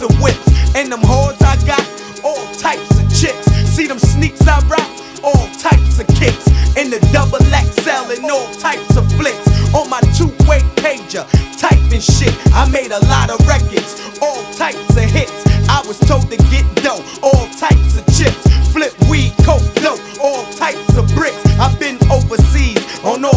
of whips. And them whores I got, all types of chicks. See them sneaks I rock, all types of kicks. In the double XL and all types of flicks. On my two-way pager, typing shit. I made a lot of records, all types of hits. I was told to get dough, all types of chips. Flip weed, coke, dope, all types of bricks. I've been overseas on all